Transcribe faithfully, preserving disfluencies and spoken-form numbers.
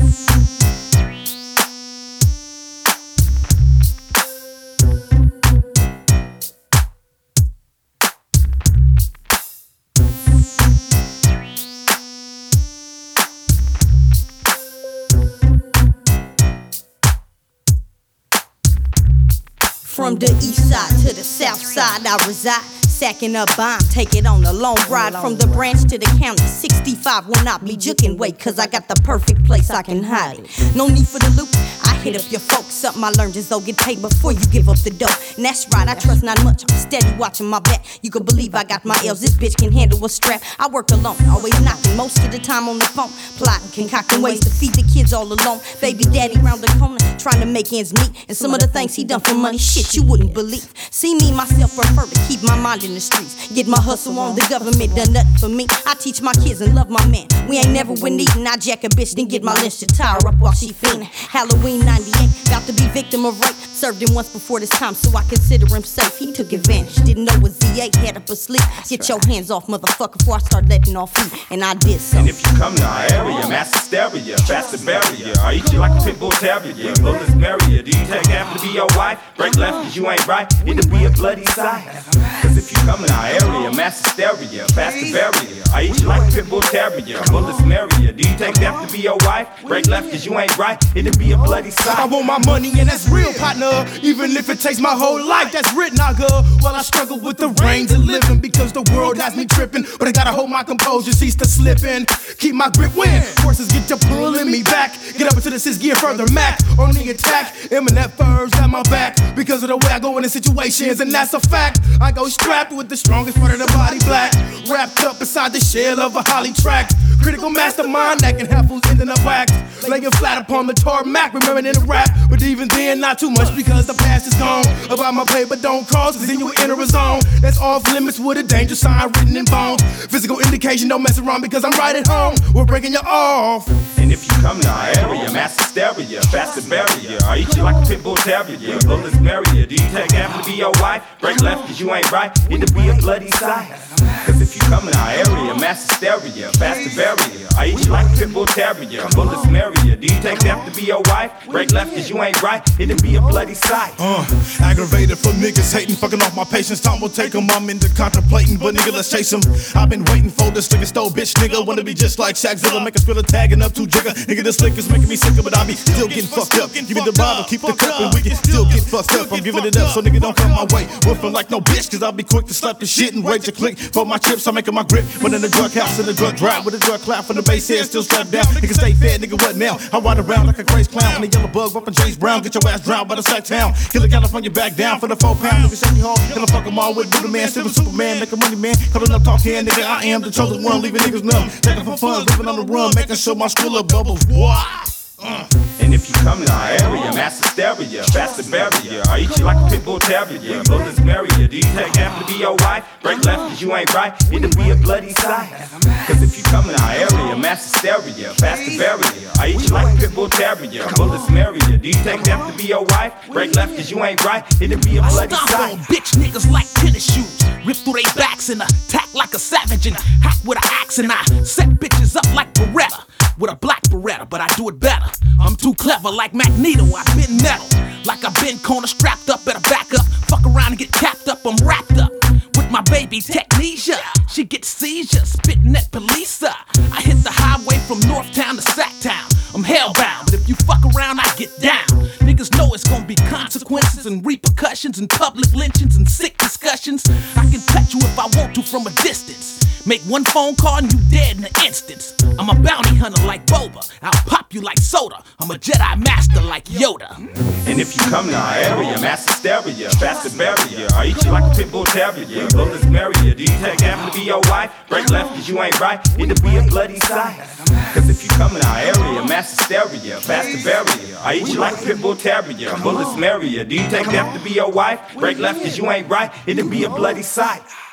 From the east side to the south side I reside, sacking up bomb, take it on a long ride. From the branch to the county, sixty-five when I be juking weight, cause I got the perfect place I can hide it. No need for the loop, I hit up your folks. Something I learned is though get paid before you give up the dough. And that's right, I trust not much, I'm steady watching my back. You can believe I got my L's, this bitch can handle a strap. I work alone, always knocking, most of the time on the phone, plotting, concocting ways to feed the kids all alone. Baby daddy round the corner, trying to make ends meet. And some of the things he done for money, shit you wouldn't believe. See me, myself, prefer to keep my mind in the streets. Get my hustle on, the government done nothing for me. I teach my kids and love my man. We ain't never win eating. I jack a bitch, then get my lynch to tire up while she fiendin'. Halloween ninety-eight, about to be victim of rape. Served him once before this time, so I consider him safe. He took advantage, didn't know what Z eight had up asleep. Get your hands off, motherfucker, before I start letting off heat. And I did so. And if you come to our area, mass hysteria, faster barrier. I eat you like a pit bull terrier. Bullets barrier. Do you take after to be your wife? Break left cause you ain't right. It'll be a bloody sight. Cause if you come in our area, mass hysteria, faster barrier. I eat you like a pit bull terrier. Bullets barrier. Do you take after to be your wife? Break left cause you ain't right. It'll be a bloody sight. I want my money and that's real, partner. Even if it takes my whole life, that's written, I go. While I struggle with the reins of living, because the world has me tripping. But I gotta hold my composure, cease to slipping. Keep my grip when forces get to pulling me back. Get up into the sixth gear further, Mac on the attack. Eminent furs at my back because of the way I go into situations, and that's a fact. I go strapped with the strongest part of the body, black, wrapped up inside the shell of a holly track. Critical mastermind that can have fools ending up whacked, laying flat upon the tarmac, remembering in the rap. But even then, not too much because the past is gone. About my paper don't cause, cause then you enter a zone that's off limits with a danger sign written in bones. Physical indication, don't mess around because I'm right at home. We're breaking you off. And if you come to our area, mass hysteria, faster barrier. I eat you like a pit bull terrier. Bullets barrier. Do you take after to be your wife? Break left cause you ain't right. It'll be a bloody sight. Cause if you come in our area, mass hysteria, faster barrier. I eat you like a pit bull terrier. Bullets barrier. Do you take after to be your wife? Break left cause you ain't right. It'll be a bloody sight. Uh, aggravated for niggas hating, fucking off my patience. Time will take them, I'm into contemplating, but nigga, let's chase them. I've been waiting for this nigga stole bitch nigga. Wanna be just like Shaqzilla, make a skrilla tagging up to jigger. Nigga, this lick is making me sicker, but I be still getting fucked up. Give me the bottle, keep the cup, and we can still get fucked up. I'm giving it up, so nigga don't come my way. Woofing like no bitch, cause I'll be quick to slap the shit and rage to click. For my chips, I'm making my grip. When in the drug house, in the drug drive, with a drug clap from the bass head, still strapped down. Nigga stay fed, nigga, what now? I ride around like a crazy clown. In the yellow bug, bumping James Brown, get your ass drowned by the sack town. Killer California back down for the four pound. Nigga shake me hard, gonna fuck them all with Buddha man, still Superman, make a money man. Calling up talk here, nigga, I am the chosen one, leaving niggas numb. Taking for fun, living on the run, making sure my skrilla bubbles. What? Uh. And if you come to our area, mass hysteria, faster barrier. I eat you like a pit bull terrier. Bullets barrier. Do you take after to be your wife? Break left cause you ain't right. It'll be a bloody sight. Cause if you come to our area, mass hysteria, faster barrier. I eat you like a pit bull terrier. Bullets barrier. Do you take after to be your wife? Break left cause you ain't right. It'll be a bloody sight. I stomp on bitch niggas like tennis shoes. Rip through they backs and attack like a savage and hack with an axe, and I set bitches up like Beretta. With a black Beretta, but I do it better. I'm too clever like Magneto, I've been metal. Like I've been corner strapped up, better back up. Fuck around and get capped up, I'm wrapped up. With my baby Technesia, she gets seizures, spitting at Police. I hit the highway from Northtown to Sacktown. I'm hellbound, but if you fuck around, I get down. Niggas know it's gonna be consequences and repercussions and public lynchings and sick discussions. I can touch you if I want to from a distance. Make one phone call and you dead in an instant. I'm a bounty hunter like Boba. I'll pop you like soda. I'm a Jedi master like Yoda. And if you come to our area, mass hysteria, faster barrier. I eat you like a pit bull terrier. Bullets barrier. Do you take after to be your wife? Break left cause you ain't right. It'll be a bloody sight. Cause if you come in our area, mass hysteria, faster barrier. I eat you like a pit bull terrier. Bullets barrier. Do you take after to be your wife? Break left cause you ain't right. It'll be a bloody sight.